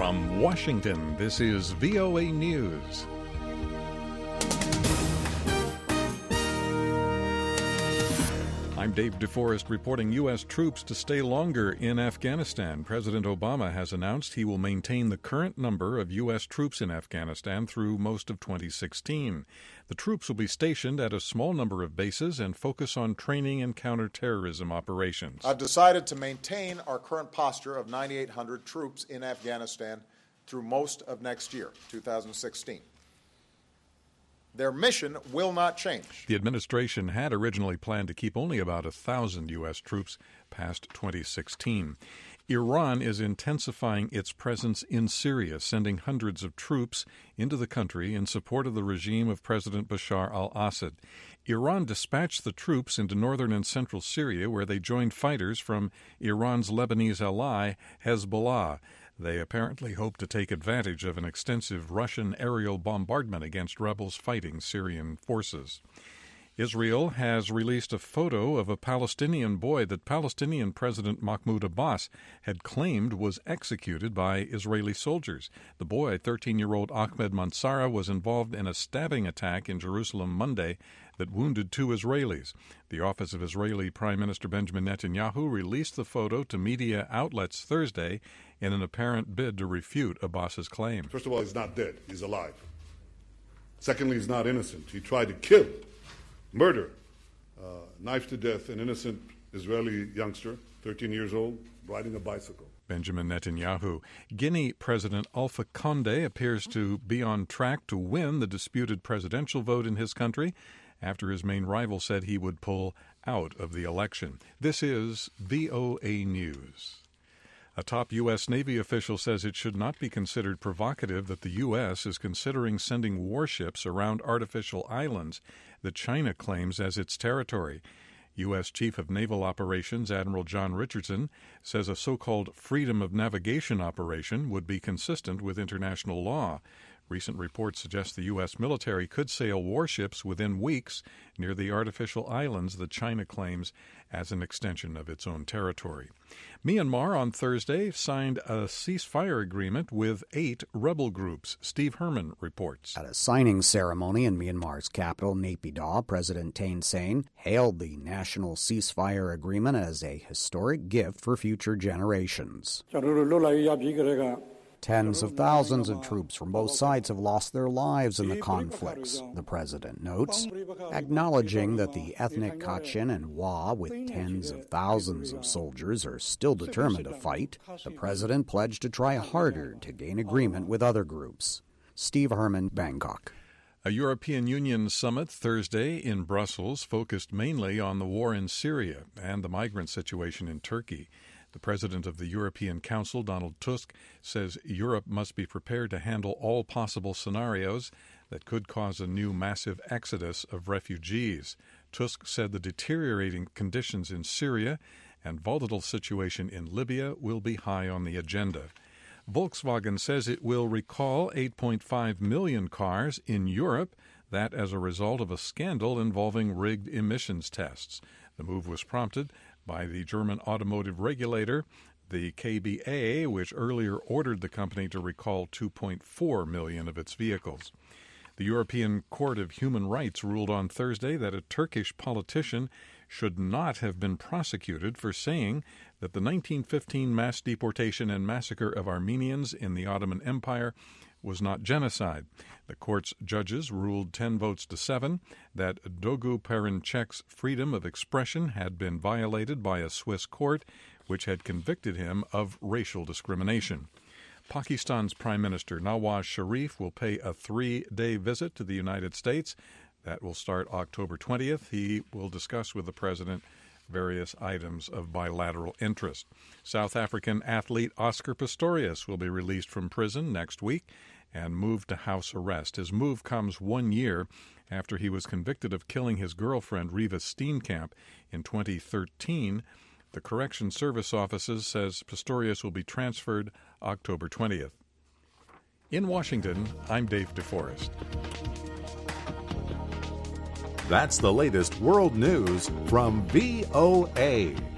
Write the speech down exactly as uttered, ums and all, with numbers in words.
From Washington, this is V O A News. I'm Dave DeForest reporting U S troops to stay longer in Afghanistan. President Obama has announced he will maintain the current number of U S troops in Afghanistan through most of twenty sixteen. The troops will be stationed at a small number of bases and focus on training and counterterrorism operations. I've decided to maintain our current posture of nine thousand eight hundred troops in Afghanistan through most of next year, two thousand sixteen. Their mission will not change. The administration had originally planned to keep only about one thousand U S troops past twenty sixteen. Iran is intensifying its presence in Syria, sending hundreds of troops into the country in support of the regime of President Bashar al-Assad. Iran dispatched the troops into northern and central Syria, where they joined fighters from Iran's Lebanese ally, Hezbollah. They apparently hope to take advantage of an extensive Russian aerial bombardment against rebels fighting Syrian forces. Israel has released a photo of a Palestinian boy that Palestinian President Mahmoud Abbas had claimed was executed by Israeli soldiers. The boy, thirteen-year-old Ahmed Mansara, was involved in a stabbing attack in Jerusalem Monday that wounded two Israelis. The office of Israeli Prime Minister Benjamin Netanyahu released the photo to media outlets Thursday in an apparent bid to refute Abbas's claim. First of all, he's not dead. He's alive. Secondly, he's not innocent. He tried to kill, murder, uh, knife to death an innocent Israeli youngster, thirteen years old, riding a bicycle. Benjamin Netanyahu. Guinea President Alpha Condé appears to be on track to win the disputed presidential vote in his country after his main rival said he would pull out of the election. This is V O A News. A top U S. Navy official says it should not be considered provocative that the U S is considering sending warships around artificial islands that China claims as its territory. U S. Chief of Naval Operations Admiral John Richardson says a so-called freedom of navigation operation would be consistent with international law. Recent reports suggest the U S military could sail warships within weeks near the artificial islands that China claims as an extension of its own territory. Myanmar on Thursday signed a ceasefire agreement with eight rebel groups. Steve Herman reports. At a signing ceremony in Myanmar's capital, Naypyidaw, President Thein Sein hailed the national ceasefire agreement as a historic gift for future generations. Tens of thousands of troops from both sides have lost their lives in the conflicts, the president notes, acknowledging that the ethnic Kachin and Wa, with tens of thousands of soldiers, are still determined to fight. The president pledged to try harder to gain agreement with other groups. Steve Herman, Bangkok. A European Union summit Thursday in Brussels focused mainly on the war in Syria and the migrant situation in Turkey. The president of the European Council, Donald Tusk, says Europe must be prepared to handle all possible scenarios that could cause a new massive exodus of refugees. Tusk said the deteriorating conditions in Syria and volatile situation in Libya will be high on the agenda. Volkswagen says it will recall eight point five million cars in Europe, that as a result of a scandal involving rigged emissions tests. The move was prompted by the German automotive regulator, the K B A, which earlier ordered the company to recall two point four million of its vehicles. The European Court of Human Rights ruled on Thursday that a Turkish politician should not have been prosecuted for saying that the nineteen fifteen mass deportation and massacre of Armenians in the Ottoman Empire was not genocide. The court's judges ruled ten votes to seven that Dogu Perinçek's freedom of expression had been violated by a Swiss court which had convicted him of racial discrimination. Pakistan's Prime Minister Nawaz Sharif will pay a three-day visit to the United States. That will start October twentieth. He will discuss with the president various items of bilateral interest. South African athlete Oscar Pistorius will be released from prison next week and moved to house arrest. His move comes one year after he was convicted of killing his girlfriend Riva Steenkamp in twenty thirteen. The Correction Service offices says Pistorius will be transferred October twentieth. In Washington, I'm Dave DeForest. That's the latest world news from V O A.